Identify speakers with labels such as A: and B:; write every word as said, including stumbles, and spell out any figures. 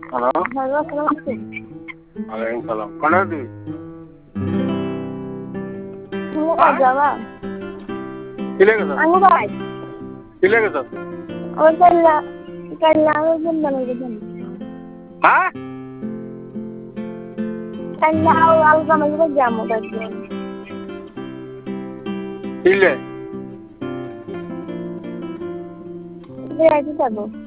A: Hello
B: hello അസ്സലാമു
A: വലൈക്കും സലാം കണാതി
B: Mua Java.
A: किलेगा सर
B: Ano ba?
A: किलेगा sir
B: O kala kailangan din talaga din.
A: हाँ
B: Kailangan ako sa mga jamo kasi.
A: किले
B: Kaya ito tabo.